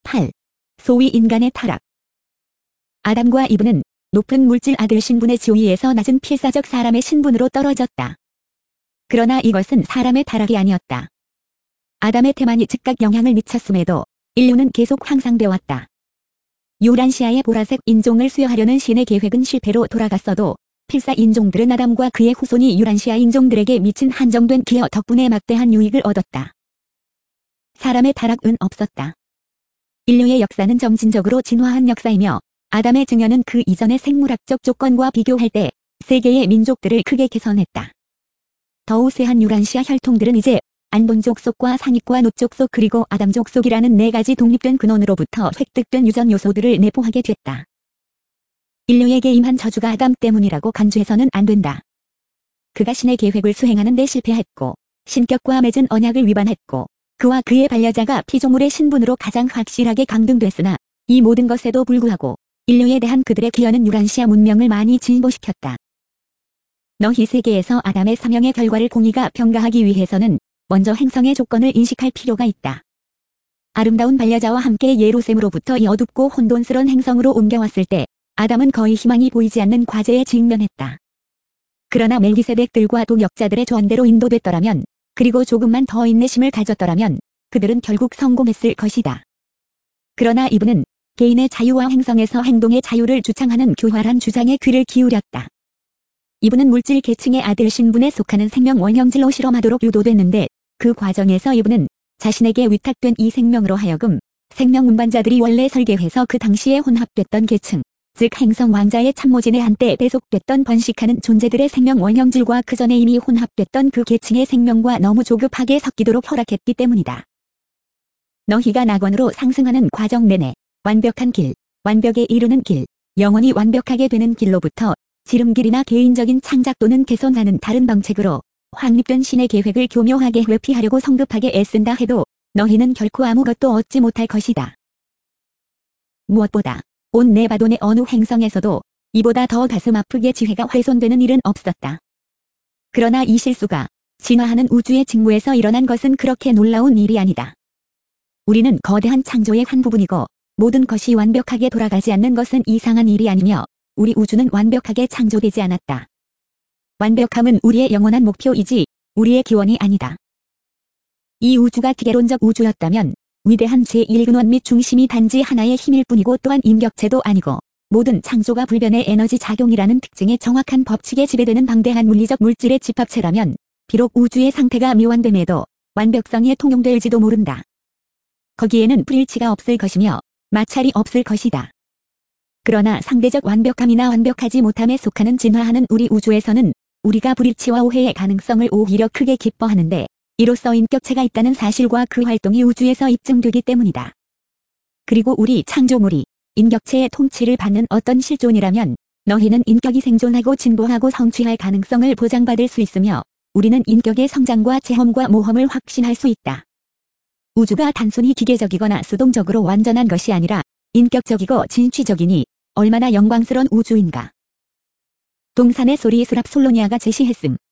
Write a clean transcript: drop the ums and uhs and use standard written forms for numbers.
8. 소위 인간의 타락. 아담과 이브는 높은 물질 아들 신분의 지위에서 낮은 필사적 사람의 신분으로 떨어졌다. 그러나 이것은 사람의 타락이 아니었다. 아담의 태만이 즉각 영향을 미쳤음에도 인류는 계속 향상되어 왔다. 유란시아의 보라색 인종을 수여하려는 신의 계획은 실패로 돌아갔어도 필사 인종들은 아담과 그의 후손이 유란시아 인종들에게 미친 한정된 기여 덕분에 막대한 유익을 얻었다. 사람의 타락은 없었다. 인류의 역사는 점진적으로 진화한 역사이며 아담의 증여는 그 이전의 생물학적 조건과 비교할 때 세계의 민족들을 크게 개선했다. 더 우세한 유란시아 혈통들은 이제 안본족 속과 상익과 노족 속 그리고 아담족 속이라는 네 가지 독립된 근원으로부터 획득된 유전 요소들을 내포하게 됐다. 인류에게 임한 저주가 아담 때문이라고 간주해서는 안 된다. 그가 신의 계획을 수행하는 데 실패했고 신격과 맺은 언약을 위반했고 그와 그의 반려자가 피조물의 신분으로 가장 확실하게 강등됐으나 이 모든 것에도 불구하고 인류에 대한 그들의 기여는 유란시아 문명을 많이 진보시켰다. 너희 세계에서 아담의 사명의 결과를 공의가 평가하기 위해서는 먼저 행성의 조건을 인식할 필요가 있다. 아름다운 반려자와 함께 예루셈으로부터 이 어둡고 혼돈스런 행성으로 옮겨왔을 때 아담은 거의 희망이 보이지 않는 과제에 직면했다. 그러나 멜기세덱들과 동역자들의 조언대로 인도됐더라면 그리고 조금만 더 인내심을 가졌더라면 그들은 결국 성공했을 것이다. 그러나 이브는 개인의 자유와 행성에서 행동의 자유를 주창하는 교활한 주장에 귀를 기울였다. 이브는 물질 계층의 아들 신분에 속하는 생명 원형질로 실험하도록 유도됐는데 그 과정에서 이브는 자신에게 위탁된 이 생명으로 하여금 생명 운반자들이 원래 설계해서 그 당시에 혼합됐던 계층, 즉 행성 왕자의 참모진에 한때 배속됐던 번식하는 존재들의 생명 원형질과 그 전에 이미 혼합됐던 그 계층의 생명과 너무 조급하게 섞이도록 허락했기 때문이다. 너희가 낙원으로 상승하는 과정 내내 완벽한 길, 완벽에 이르는 길, 영원히 완벽하게 되는 길로부터 지름길이나 개인적인 창작 또는 개선하는 다른 방책으로 확립된 신의 계획을 교묘하게 회피하려고 성급하게 애쓴다 해도 너희는 결코 아무것도 얻지 못할 것이다. 무엇보다 온 네바돈의 어느 행성에서도 이보다 더 가슴 아프게 지혜가 훼손되는 일은 없었다. 그러나 이 실수가 진화하는 우주의 직무에서 일어난 것은 그렇게 놀라운 일이 아니다. 우리는 거대한 창조의 한 부분이고 모든 것이 완벽하게 돌아가지 않는 것은 이상한 일이 아니며 우리 우주는 완벽하게 창조되지 않았다. 완벽함은 우리의 영원한 목표이지 우리의 기원이 아니다. 이 우주가 기계론적 우주였다면 위대한 제1근원 및 중심이 단지 하나의 힘일 뿐이고 또한 임격체도 아니고 모든 창조가 불변의 에너지 작용이라는 특징의 정확한 법칙에 지배되는 방대한 물리적 물질의 집합체라면 비록 우주의 상태가 묘한됨에도 완벽성이 통용될지도 모른다. 거기에는 불일치가 없을 것이며 마찰이 없을 것이다. 그러나 상대적 완벽함이나 완벽하지 못함에 속하는 진화하는 우리 우주에서는 우리가 불일치와 오해의 가능성을 오히려 크게 기뻐하는데 이로써 인격체가 있다는 사실과 그 활동이 우주에서 입증되기 때문이다. 그리고 우리 창조물이 인격체의 통치를 받는 어떤 실존이라면 너희는 인격이 생존하고 진보하고 성취할 가능성을 보장받을 수 있으며 우리는 인격의 성장과 체험과 모험을 확신할 수 있다. 우주가 단순히 기계적이거나 수동적으로 완전한 것이 아니라 인격적이고 진취적이니 얼마나 영광스러운 우주인가. 동산의 소리 수랍 솔로니아가 제시했음.